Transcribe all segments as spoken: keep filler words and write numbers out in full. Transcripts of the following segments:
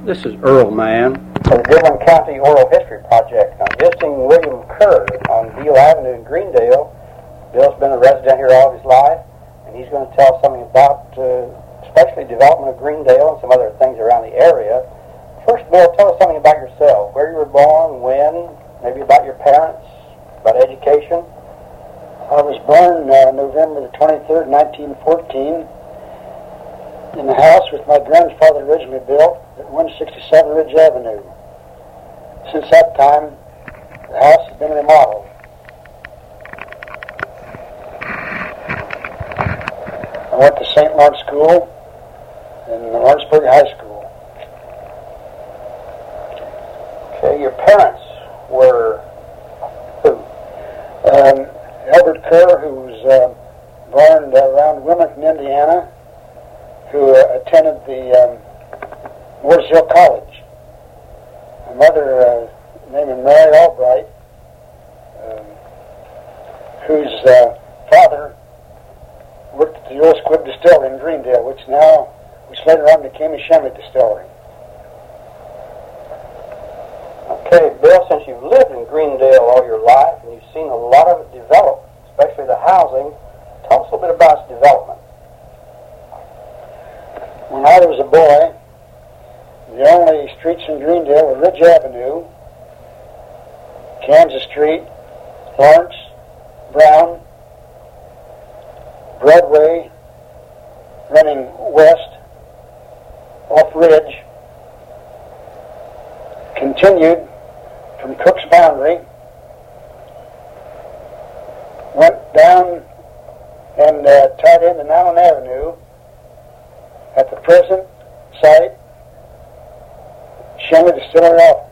This is Earl Mann. For the Dillon County Oral History Project. I'm visiting William Kerr on Beale Avenue in Greendale. Bill's been a resident here all of his life, and he's going to tell us something about uh, especially development of Greendale and some other things around the area. First, Bill, tell us something about yourself, where you were born, when, maybe about your parents, about education. I was born uh, November the twenty-third, nineteen fourteen, in the house with my grandfather originally built at one sixty-seven Ridge Avenue. Since that time, the house has been remodeled. I went to Saint Lawrence School and Lawrenceburg High School. Okay, your parents were who? Um, Albert Kerr, who was uh, born uh, around Wilmington, Indiana, who uh, attended the um, Moores Hill College. My mother, uh, named Mary Albright, um, whose uh, father worked at the Old Squib Distillery in Greendale, which now, which later on became a Chemie Distillery. Okay, Bill, since you've lived in Greendale all your life and you've seen a lot of it develop, especially the housing, tell us a little bit about its development. When I was a boy, the only streets in Greendale were Ridge Avenue, Kansas Street, Lawrence, Brown, Broadway, running west, off Ridge, continued from Cook's Boundary, went down and uh, tied into Allen Avenue. At the present site, Chemie Distillery office.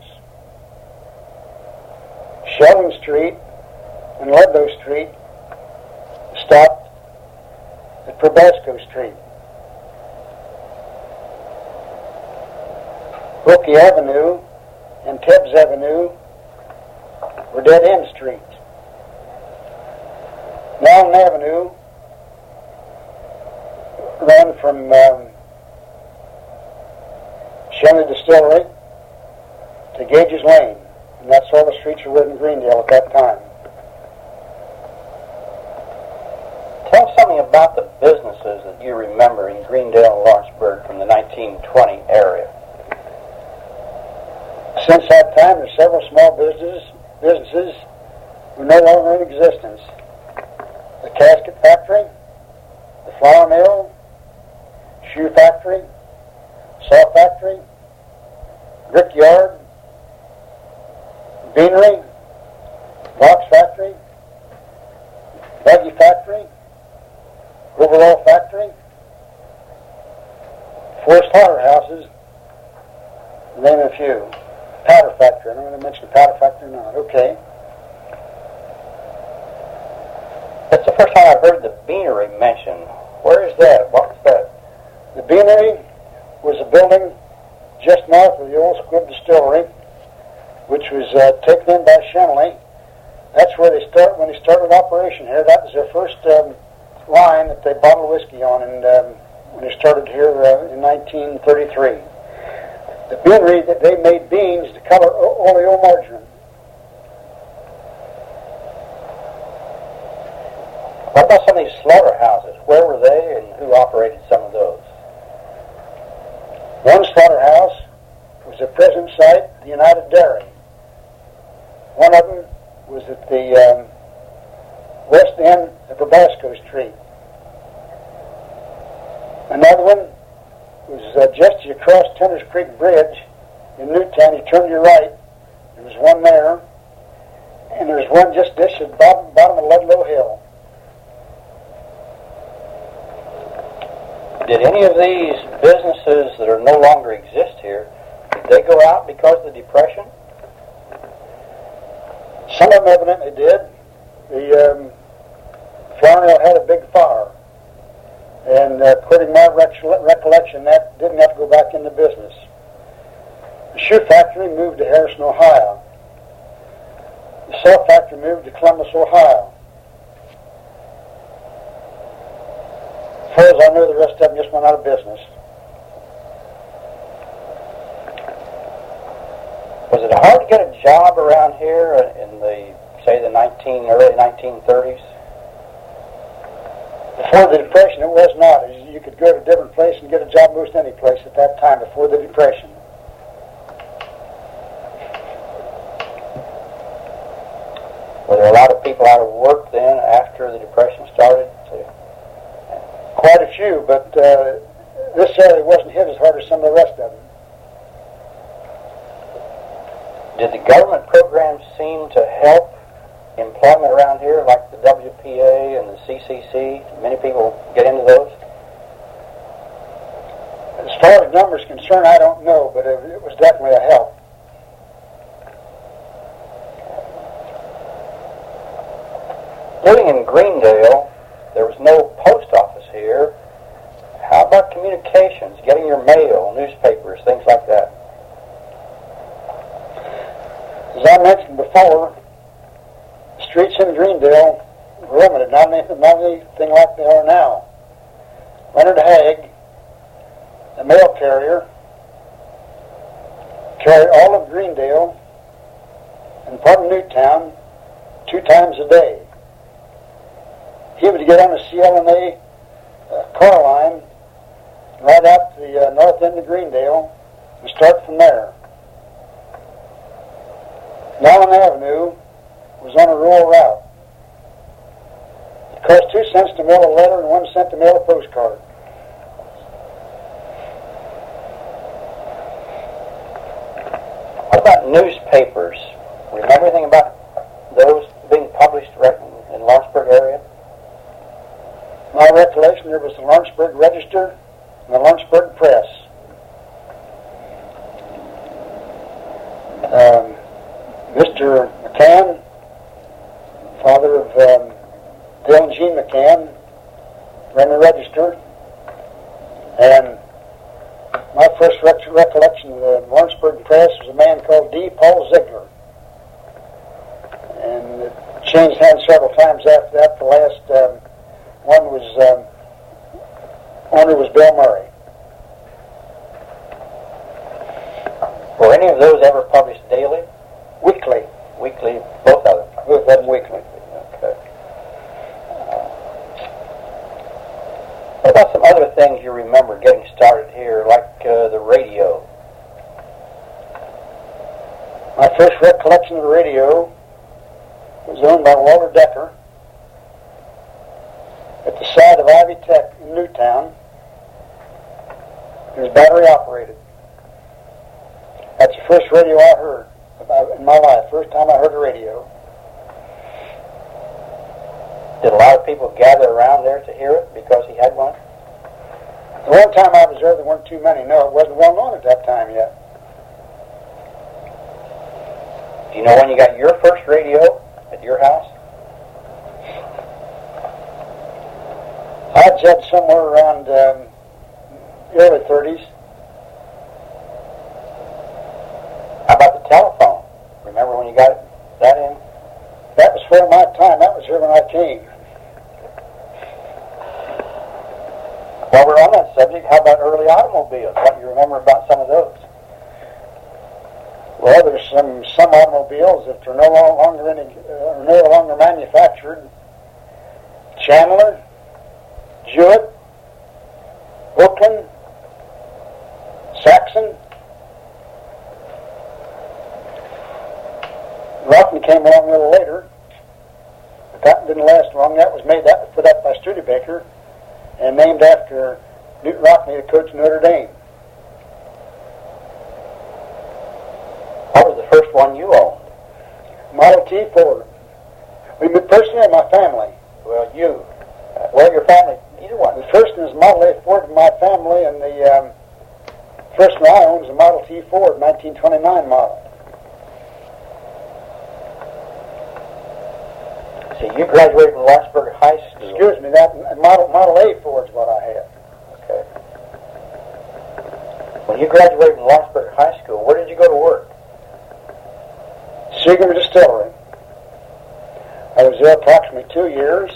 Sheldon Street and Ludlow Street stopped at Probasco Street. Wilkie Avenue and Tebbs Avenue were dead-end streets. Allen Avenue ran from um, Chemie Distillery to Gage's Lane, and that's all the streets were in Greendale at that time. Tell us something about the businesses that you remember in Greendale and Lawrenceburg from the nineteen twenty area. Since that time, there are several small businesses, businesses who are no longer in existence. The casket factory, the flour mill, shoe factory, saw factory, brick yard, beanery, box factory, buggy factory, overall factory, four slaughterhouses, to name a few. Powder factory. I don't know if I mentioned the powder factory or not. Okay. That's the first time I've heard the beanery mentioned. Where is that? What's that? The beanery was a building just north of the Old Squib Distillery, which was uh, taken in by Chemie. That's where they start when they started operation here. That was their first um, line that they bottled whiskey on, and um, when they started here uh, in nineteen thirty-three. The beanery, that they made beans to color oleo margarine. What about some of these slaughterhouses? Where were they, and who operated some of those? One slaughterhouse was the present site, the United Dairy. One of them was at the um, west end of Probasco Street. Another one was uh, just as you crossed Tenners Creek Bridge in Newtown. You turned to your right. There was one there, and there was one just this at the bottom, bottom of Ludlow Hill. Did any of these businesses that are no longer exist here, did they go out because of the Depression? Some of them evidently did. The um, flour mill had a big fire, and uh, according to my recol- recollection, that didn't have to go back into business. The shoe factory moved to Harrison, Ohio. The saw factory moved to Columbus, Ohio. As far as I know, the rest of them just went out of business. Was it hard to get a job around here in the, say, the nineteen early nineteen thirties? Before the Depression, it was not. You could go to a different place and get a job most any place at that time before the Depression. Were there a lot of people out of work then after the Depression started? Quite a few, but uh, this area wasn't hit as hard as some of the rest of them. Did the government programs seem to help employment around here, like the W P A and the C C C? Many people get into those? As far as numbers concerned, I don't know, but it, it was definitely a help. Living in Greendale, there was no post office here. How about communications, getting your mail, newspapers, things like that? As I mentioned before, the streets in Greendale were limited, not anything, not anything like they are now. Leonard Haig, the mail carrier, carried all of Greendale and part of Newtown two times a day. He would get on the C L N A uh, car line right out to the uh, north end of Greendale and start from there. Allen Avenue was on a rural route. It cost two cents to mail a letter and one cent to mail a postcard. What about newspapers? Remember anything about those being published right in the Lawrenceburg area? My recollection, there was the Lawrenceburg Register and the Lawrenceburg Press. Um, Mister McCann, father of um, Dale and Jean McCann, ran the Register, and my first rec- recollection of the Lawrenceburg Press was a man called D. Paul Ziegler, and it changed hands several times after that. The last um, one was um, owner was Bill Murray. Were any of those ever published daily? Weekly. Weekly, both of them? Both of them weekly. Okay. Uh, what about some other things you remember getting started here, like uh, the radio? My first recollection of the radio was owned by Walter Decker at the side of Ivy Tech in Newtown. It was battery operated. That's the first radio I heard about in my life. First time I heard a radio. Did a lot of people gather around there to hear it because he had one? The one time I was there, there weren't too many. No, it wasn't well known at that time yet. Do you know when you got your first radio at your house? I'd judge somewhere around um, early thirties. How about the telephone? Remember when you got that in? That was for my time. That was here when I came. While we're on that subject, how about early automobiles? What do you remember about some of those? Well, there's some some automobiles that are no longer any, uh, no longer manufactured. Chandler, Jewett, Oakland, Saxon. Rockman came along a little later, but that didn't last long. That was made, that was put up by Studebaker and named after Newt Rockney, the coach of Notre Dame. What was the first one you owned? Model T Ford. We me personally and my family. Well, you. Uh, well, your family, either one. The first one is Model A Ford in my family, and the um, first one I own is a Model T Ford, nineteen twenty-nine model. See, you graduated from Lawrenceburg High School. Excuse me, that Model Model A Ford is what I had. Okay. When you graduated from Lawrenceburg High School, where did you go to work? Seagram Distillery. I was there approximately two years.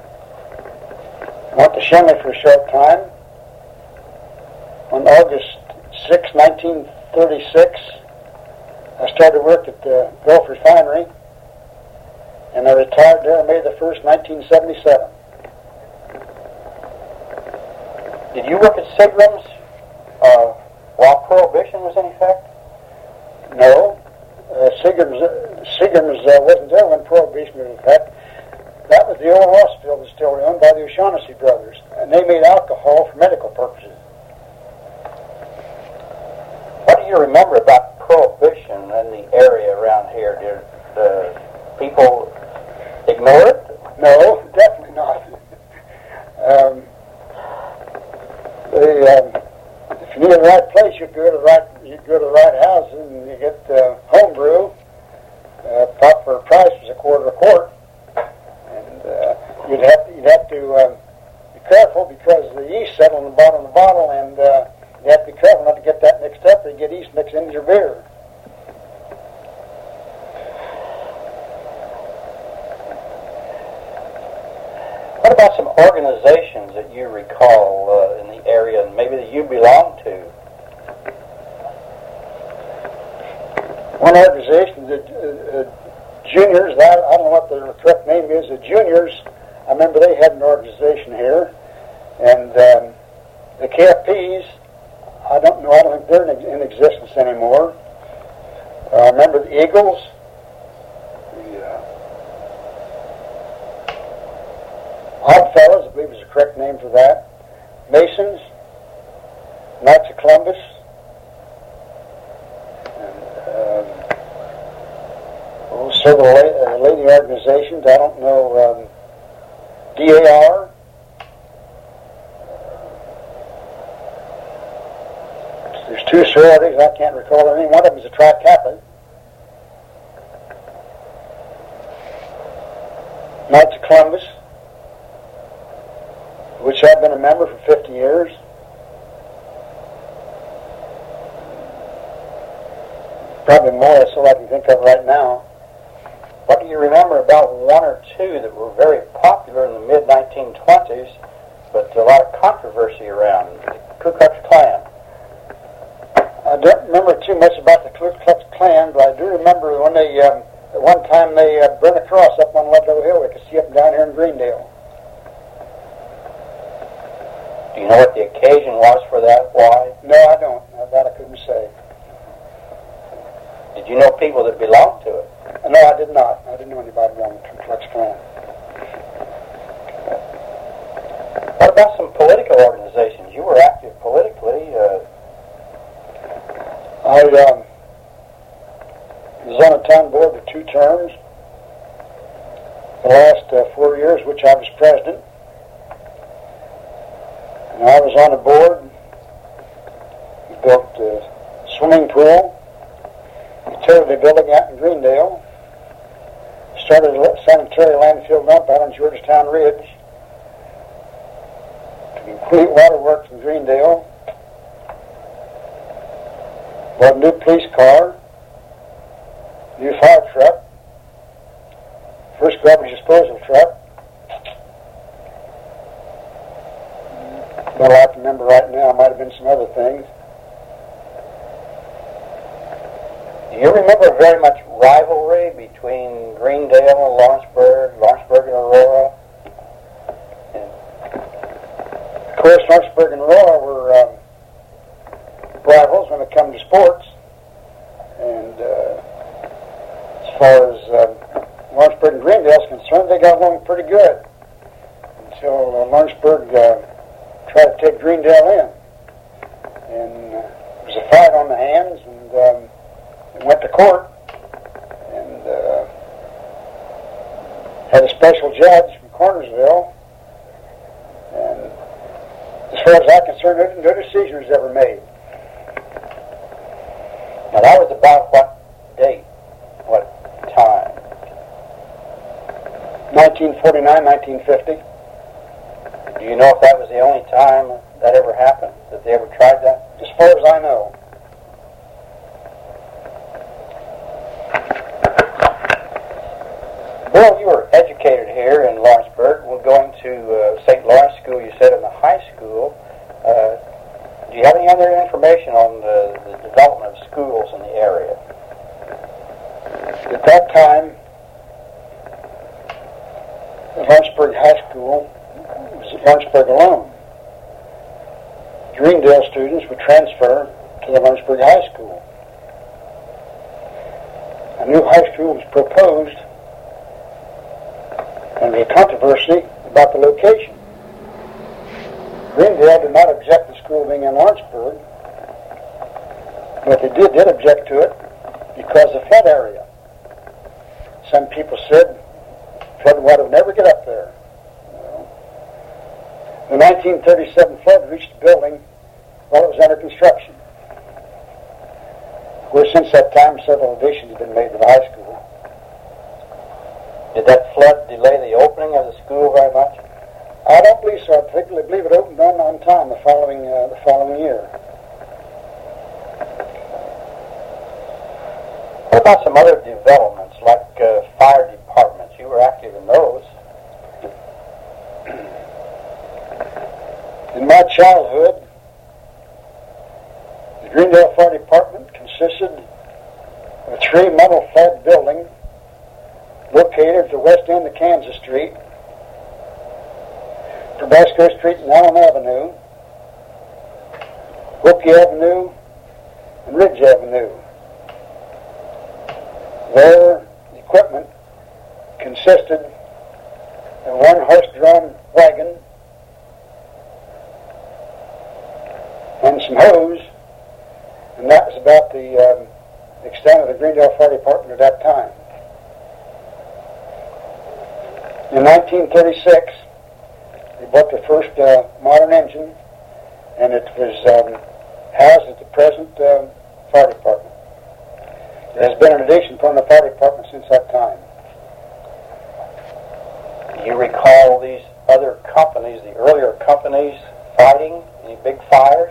Went to Shenley for a short time. On August sixth, nineteen thirty-six, I started work at the Gulf Refinery, and I retired there May the first, nineteen seventy-seven. Did you work at Seagram's uh, while Prohibition was in effect? No. Uh, Seagram's, uh, Seagram's uh, wasn't there when Prohibition was in effect. That was the old Rossville distillery owned by the O'Shaughnessy brothers, and they made alcohol for medical purposes. What do you remember about Prohibition in the area around here? Did uh, people ignore it? No, definitely not. um, they, um, if you needed the right place, you'd go to the right, you'd go to the right house, and you get uh, home brew. Uh, proper price was a quarter a quart. Uh, you'd have to, you'd have to um, be careful because the yeast settled on the bottom of the bottle, and uh, you have to be careful not to get that mixed up or you get yeast mixed into your beer. What about some organizations that you recall uh, in the area and maybe that you belong to? One organization that uh, uh, Juniors, I, I don't know what the correct name is, the Juniors, I remember they had an organization here, and um, the K F Ps, I don't know, I don't think they're in, in existence anymore. Uh, I remember the Eagles, the uh, Oddfellows, I believe is the correct name for that, Masons, Knights of Columbus, and um, several la- uh, lady organizations. I don't know, um, D A R. There's two sororities. I can't recall their name. One of them is a Tri Kappa. Knights of Columbus, which I've been a member for fifty years. Probably more. That's all I can think of right now. What do you remember about one or two that were very popular in the mid nineteen twenties, but a lot of controversy around? The Ku Klux Klan. I don't remember too much about the Ku Klux Klan, but I do remember when they, um, at one time they uh, burned a cross up on Ludlow Hill. We could see up and down here in Greendale. Do you know what the occasion was for that? Why? No, I don't. That I couldn't say. Did you know people that belonged to it? No, I did not. I didn't know anybody belonging to the Ku Klux Klan. What about some political organizations? You were active politically. Uh, I um, was on a town board for two terms. The last uh, four years, which I was president. And I was on a board. We built a swimming pool. Utility building out in Greendale. Started a sanitary landfill dump out on Georgetown Ridge. Complete waterworks in Greendale. Bought a new police car. New fire truck. First garbage disposal truck. Not a lot to remember right now. Might have been some other things. Do you remember very much rivalry between Greendale and Lawrenceburg, Lawrenceburg and Aurora? Yeah. Of course, Lawrenceburg and Aurora were um, rivals when it came to sports. And uh, as far as um, Lawrenceburg and Greendale is concerned, they got along pretty good until uh, Lawrenceburg uh, tried to take Greendale in. And uh, there was a fight on the hands, and um, went to court and uh, had a special judge from Cornersville, and as far as I'm concerned, no, no decision was ever made. Now that was about what date? What time? nineteen forty-nine, nineteen fifty. Do you know if that was the only time that ever happened, that they ever tried that? As far as I know. Bill, you were educated here in Lawrenceburg. We're going to uh, Saint Lawrence School, you said, in the high school. Uh, do you have any other information on the, the development of schools in the area? At that time, the Lawrenceburg High School was at Lawrenceburg alone. Greendale students would transfer to the Lawrenceburg High School. A new high school was proposed, and there was controversy about the location. Greendale did not object to school being in Lawrenceburg, but they did, did object to it because of the flood area. Some people said flood water would never get up there. The nineteen thirty-seven flood reached the building while it was under construction. Of course, since that time, several additions have been made to the high school. Did that flood delay the opening of the school very much? I don't believe so. I particularly believe it opened on, on time the following uh, the following year. What about some other developments, like uh, fire departments? You were active in those. In my childhood, the Greendale Fire Department consisted of a three metal-clad building located at the west end of Kansas Street, Tabasco Street and Allen Avenue, Wilkie Avenue, and Ridge Avenue. Their equipment consisted of one horse-drawn wagon and some hose, and that was about the um, extent of the Greendale Fire Department at that time. In nineteen thirty-six, they bought the first uh, modern engine, and it was um, housed at the present uh, fire department. There has been an addition from the fire department since that time. Do you recall these other companies, the earlier companies, fighting any big fires?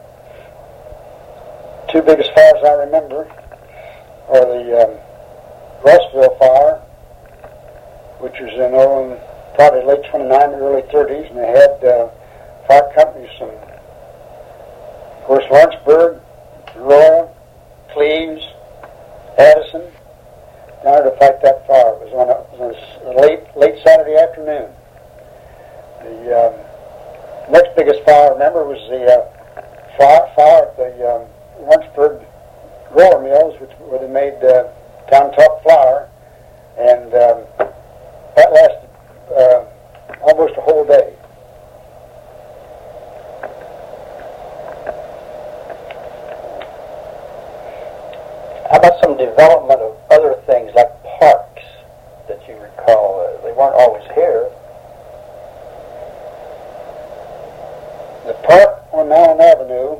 Two biggest fires I remember are the um, Rossville fire, which was in oh, probably late twenty-nine, early thirties, and they had uh, fire companies from, of course, Lawrenceburg, Aurora, Cleves, Addison, down there to fight that fire. It was on a, it was a late, late Saturday afternoon. The um, next biggest fire I remember was the uh, fire, fire at the um, Lawrenceburg roller mills, which where they made uh, town top flour, and um, that lasted uh, almost a whole day. How about some development of other things like parks that you recall? Uh, they weren't always here. The park on Allen Avenue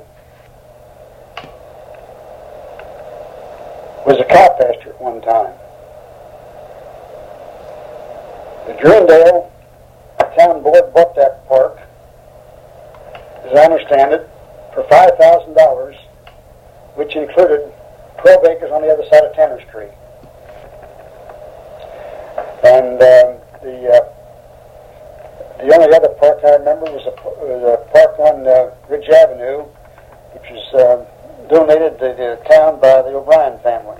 was a cow pasture at one time. The Greendale Town Board bought that park, as I understand it, for five thousand dollars, which included twelve acres on the other side of Tanner Street. And um, the uh, the only other park I remember was a, was a park on uh, Ridge Avenue, which was uh, donated to the town by the O'Brien family.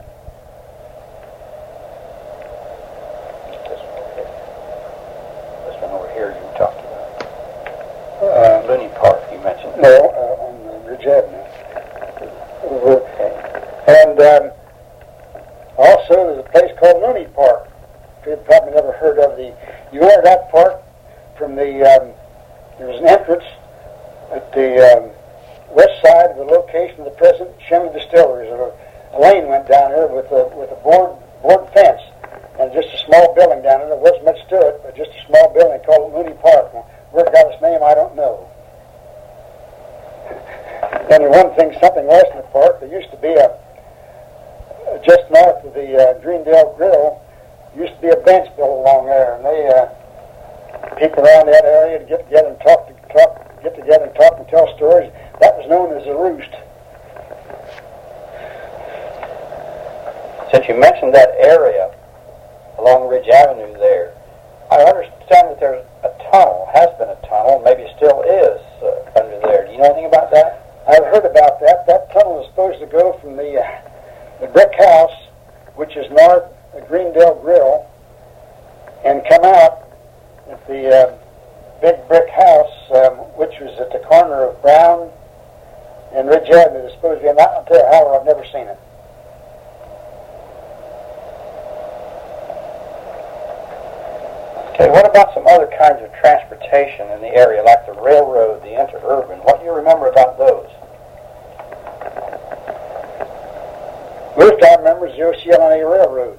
This one over here you talked about. Uh, Looney Park, you mentioned. No, uh, on uh, Ridge Avenue. Okay. And um, also there's a place called Looney Park. You've probably never heard of the. You enter that park from the. Um, there was an entrance at the um, west side of the location of the present Shelby Distilleries. A, a lane went down here with a with a board board fence, and just a small building down there. There wasn't much to it, but just a small building called Looney Park. Where it got its name, I don't know. And one thing, something else in the park. There used to be a just north of the uh, Greendale Grill. Used to be a bench built along there, and they uh, people around that area to get together and talk, to, talk, get together and talk and tell stories. That was known as a roost. Since you mentioned that area along Ridge Avenue there, I understand that there's a tunnel, has been a tunnel, maybe still is uh, under there. Do you know anything about that? I've heard about that. That tunnel is supposed to go from the uh, the brick house, which is north the Greendale Grill and come out at the uh, big brick house, um, which was at the corner of Brown and Ridge Avenue. It's supposed to be, and I'll tell you how, I've never seen it. Okay, what about some other kinds of transportation in the area, like the railroad, the interurban? What do you remember about those? Most I remember is the O C L N A Railroad,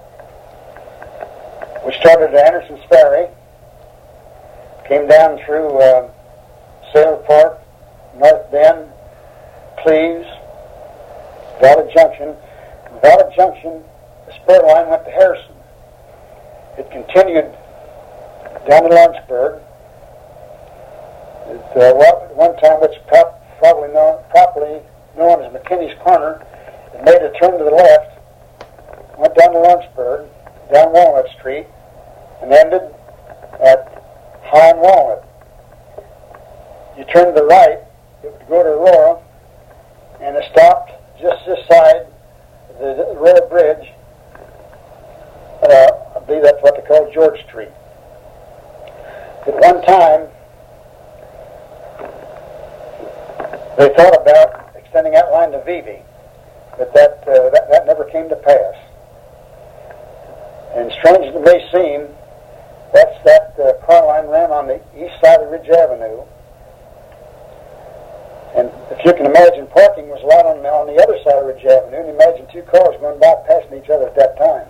which started at Anderson's Ferry, came down through uh, Sailor Park, North Bend, Cleves, Valley Junction. From Valley Junction, the spur line went to Harrison. It continued down to Lawrenceburg. It, uh, well, at one time, which prop- probably known, properly known as McKinney's Corner, it made a turn to the left, went down to Lawrenceburg, down Walnut Street, and ended at High and Walnut. You turn to the right, it would go to Aurora, and it stopped just this side of the Aurora Bridge. Uh, I believe that's what they call George Street. At one time, they thought about extending that line to Vevey, but that, uh, that that never came to pass. And strange as it may seem, that's that uh, car line ran on the east side of Ridge Avenue. And if you can imagine, parking was a lot on the, on the other side of Ridge Avenue, and imagine two cars going by passing each other at that time.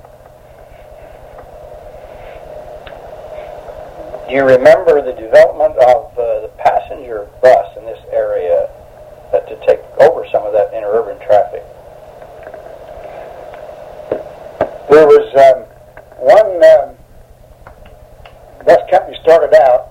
Do you remember the development of uh, the passenger bus in this area that to take over some of that interurban traffic? There was um, one um, bus company started out,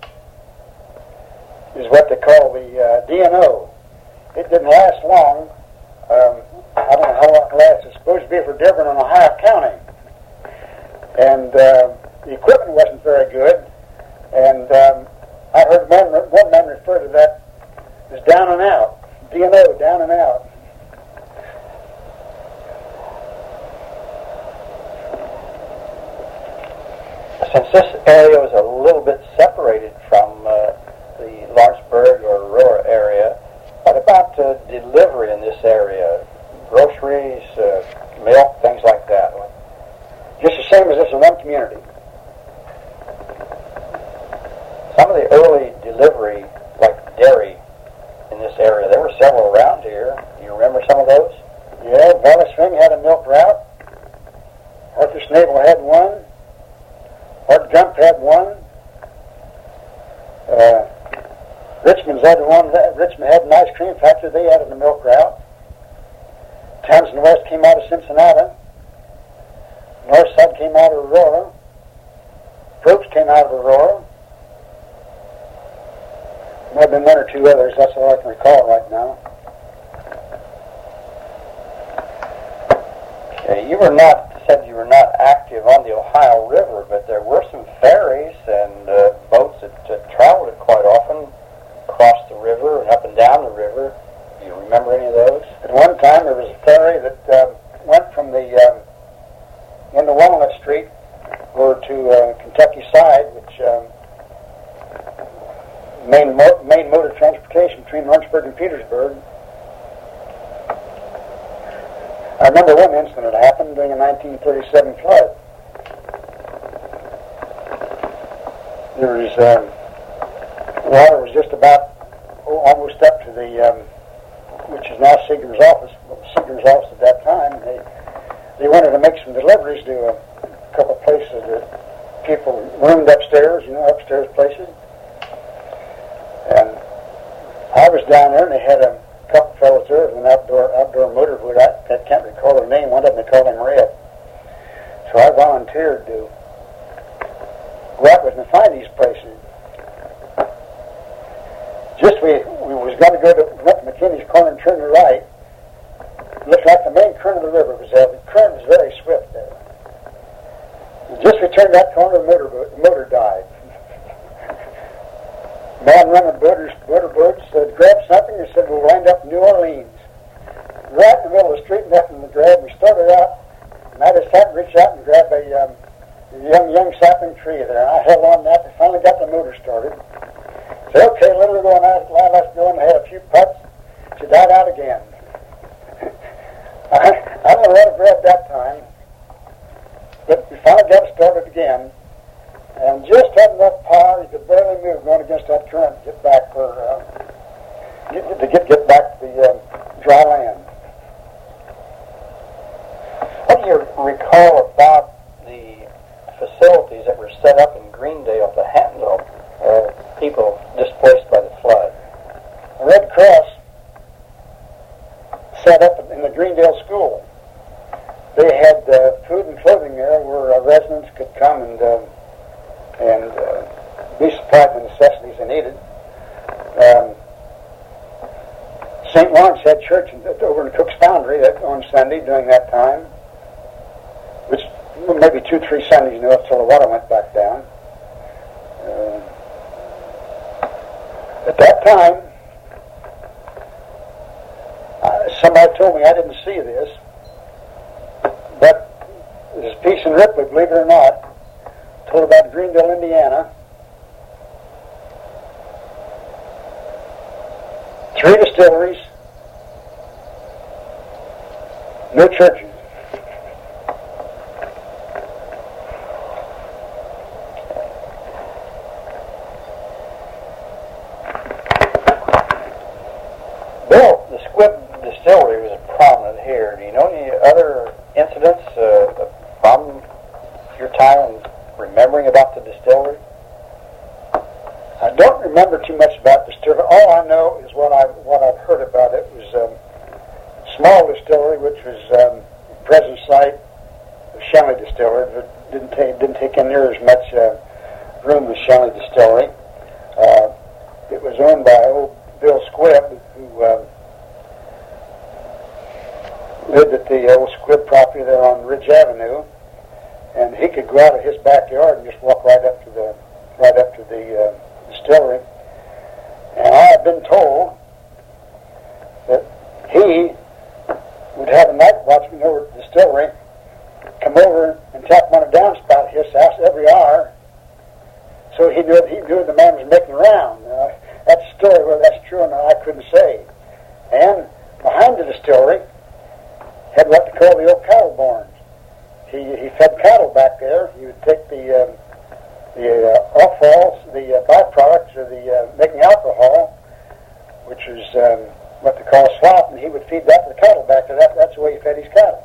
is what they call the uh, D and O. It didn't last long. Um, I don't know how long it lasted. It's supposed to be for Dearborn and Ohio County. And uh, the equipment wasn't very good. And um, I heard one, one man refer to that as down and out. D and O, down and out. Since this area was a little bit separated from uh, the Lawrenceburg or Aurora area, what about uh, delivery in this area? Groceries, uh, milk, things like that? Just the same as this in one community. Some of the early delivery, like dairy in this area, there were several around here. Do you remember some of those? Yeah, Valley Spring had a milk route. Arthur Snavel had one. Art Gump had one. Uh, Richmond's had one. Richmond had an ice cream factory. They added a milk route. Townsend West came out of Cincinnati. Northside came out of Aurora. Probst came out of Aurora. There might have been one or two others. That's all I can recall right now. Okay, you were not said you were not active on the Ohio River, but there were some ferries and uh, boats that, that traveled it quite often across the river and up and down the river. Do you remember any of those? At one time, there was a ferry that uh, went from the um, into Walnut Street over to uh, Kentucky side, which um, main mo- main mode of transportation between Lawrenceburg and Petersburg. I remember one incident that happened during the nineteen thirty-seven flood. There was um, water was just about oh, almost up to the, um, which is now Seagram's office, Seagram's office at that time. And they they wanted to make some deliveries to a couple of places that people roomed upstairs, you know, upstairs places. And I was down there, and they had a couple fellows there with an outdoor outdoor motorboat. I, I can't recall their name. One of them, they called him Red. So I volunteered to go out with them and find these places. Just we we was going to go to, went to McKinney's Corner and turn to the right. It looked like the main current of the river was there. The current was very swift there. And just we turned that corner, the motor, the motor died. Man running motor, motor boats uh, grabbed something and said, we'll wind up in New Orleans. Right in the middle of the street, nothing to grab. We started out, and I just had to reach out tree there, and I held on to that. They finally got the motor started. Said, okay, let her go on out. Let's go. And they had a few putts. She died out again. I, I don't know what I've read that time, but we finally got it started again, and just had enough power you could barely move going against that current to get back for uh, get, to get get back to the uh, dry land. What do you recall about the facilities that were set up in Greendale to handle uh, people displaced by the flood? The Red Cross set up in the Greendale School. They had uh, food and clothing there where uh, residents could come and uh, and uh, be supplied with necessities they needed. Um, Saint Lawrence had church in, over in Cook's Foundry that, on Sunday during that time, which maybe two, three Sundays, you know, until the water went back down. Uh, at that time, uh, somebody told me, I didn't see this, but this piece in Ripley, believe it or not, told about Greendale, Indiana. Three distilleries, no churches. Bill, the Squibb Distillery was prominent here. Do you know any other incidents uh, from your time and remembering about the distillery? I don't remember too much about the distillery. All I know is what I what I've heard about it. It was um, a small distillery, which was um, present site of Shanley Distillery, but didn't take didn't take in near as much uh, room as Shanley Distillery. Uh, it was owned by old Bill Squibb, who uh, lived at the old Squibb property there on Ridge Avenue, and he could go out of his backyard and just walk right up to the right up to the uh, distillery. And I have been told that he would have a night watchman over at the distillery come over and tap on a downspout at his house every hour, so he knew he knew the man was making a round. Uh, that's a story, whether that's true or not, I couldn't say. And behind the distillery had what they call the old cattle barns. He he fed cattle back there. He would take the um, the uh, offals, the uh, byproducts of the uh, making alcohol, which is um, what they call slop, and he would feed that to the cattle back there. That, that's the way he fed his cattle.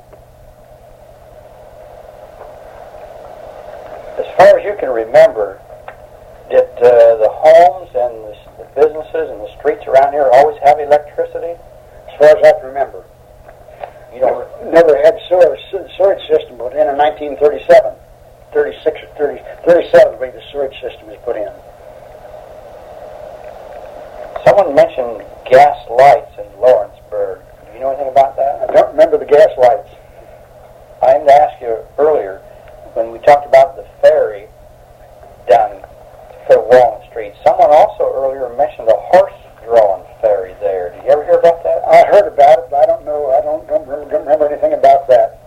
As far as you can remember, did uh, the homes and the, the businesses and the streets around here always have electricity? As far as I can remember. You don't never, never had sewer, sewage system put in in nineteen thirty-seven. thirty-six or thirty, thirty-seven, I believe the sewage system was put in. Someone mentioned gas lights in Lawrenceburg. Do you know anything about that? I don't remember the gas lights. I aimed to ask you earlier, when we talked about the ferry down for Walnut Street, someone also earlier mentioned a horse-drawn ferry there. Did you ever hear about that? I heard about it, but I don't know, I don't, don't, remember, don't remember anything about that.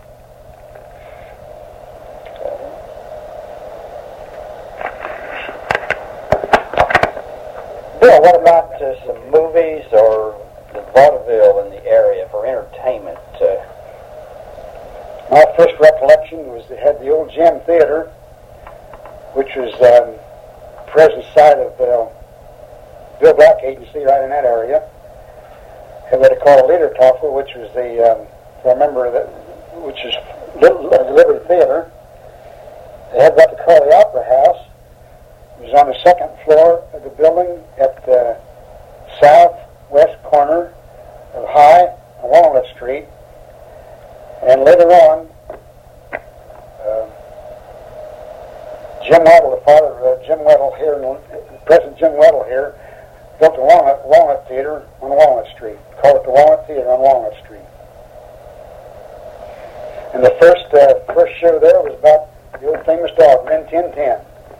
Bill, what about uh, some movies or the vaudeville in the area for entertainment? Uh, My first recollection was they had the old Gem Theater, which was um, present site of uh, Bill Black Agency right in that area. Had what they call a Liedertafel, which was the, um, if I remember, that, which is Little, uh, the Liberty Theater. They had what they call the Opera House. It was on the second floor of the building at the southwest corner of High and Walnut Street. And later on, uh, Jim Weddle, the father of uh, Jim Weddle here, President Jim Weddle here, built the Walnut, Walnut Theater on Walnut Street. Called it the Walnut Theater on Walnut Street. And the first uh, first show there was about the old famous dog, Rin Tin Tin.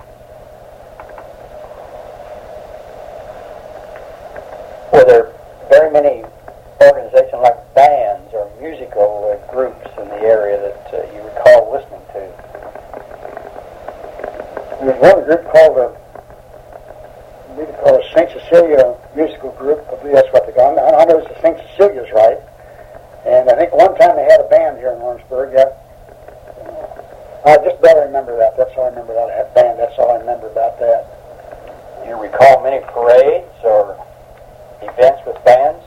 Were there very many organizations like bands or musical uh, groups in the area that uh, you recall listening to? There one group called the, we could call it Saint Cecilia Musical Group. I believe that's what they call it. I know it's the Saint Cecilia's, right? And I think one time they had a band here in Orangeburg. Yeah. I just barely remember that. That's all I remember about that band. That's all I remember about that. Do you recall many parades or events with bands?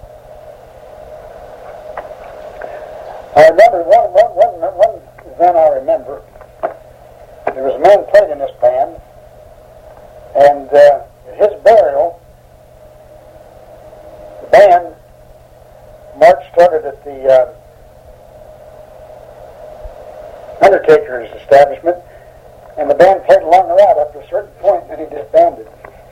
I remember one, one, one, one event I remember. There was a man played in this band, and uh, at his burial, the band march started at the uh, undertaker's establishment, and the band played along the route up to a certain point, and then he disbanded.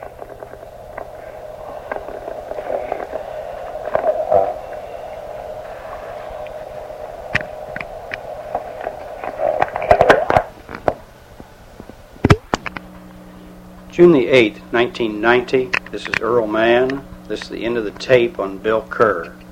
June the eighth, nineteen ninety. This is Earl Mann. This is the end of the tape on Bill Kerr.